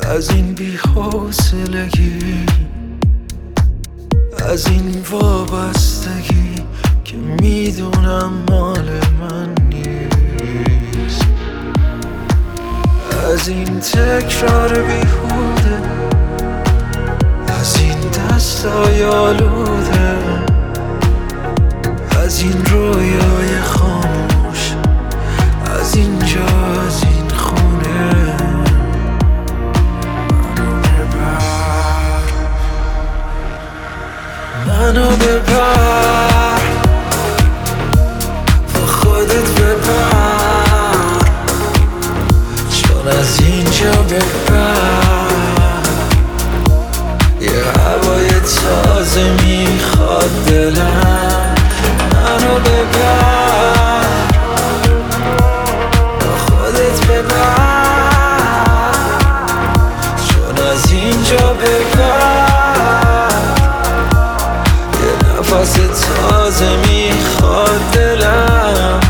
از این بی‌حوصلگی، از این وابستگی که میدونم مال من نیست، از این تکرار بیهوده، از این دستای آلوده، از این رویای خاموش، از اینجا، از این خونه. منو ببر با خودت ببر، چون از اینجا ببر یه هوای تازه میخواد دلم. منو ببر با خودت ببر، چون از اینجا ببر نفس تازه میخواد دلم.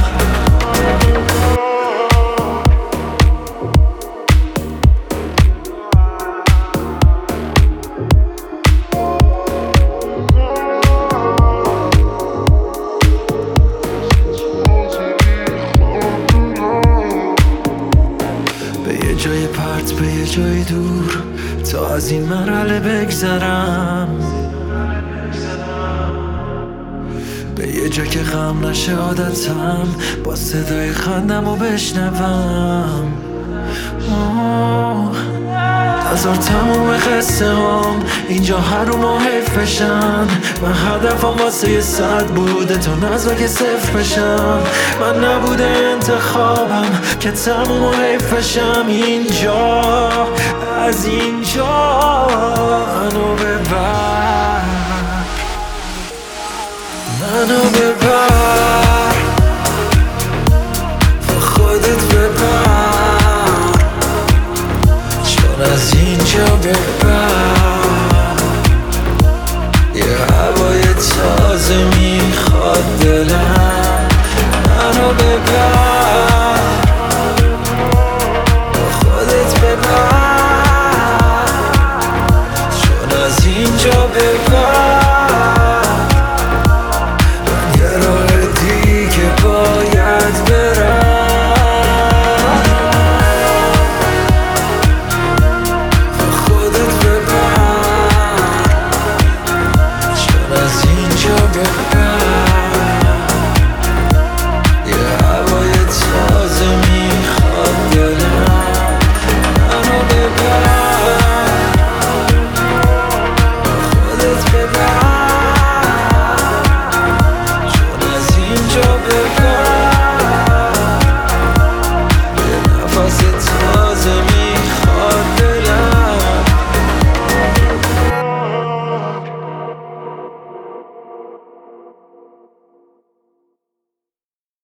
به یه جای پرت، به یه جای دور، تا از این مرحله بگذرم، به یه جا که غم نشه عادتم، با صدای خندم رو بشنوم. نذار تموم قصه هم اینجا حروم و حیف بشن. من هدفم واسه یه 100 بوده تو نذار که 0 بشم. من نبوده انتخابم که تموم و حیف بشم. اینجا، از اینجا منو ببر، منو ببر با خودت ببر، چون از اینجا ببر یه هوای تازه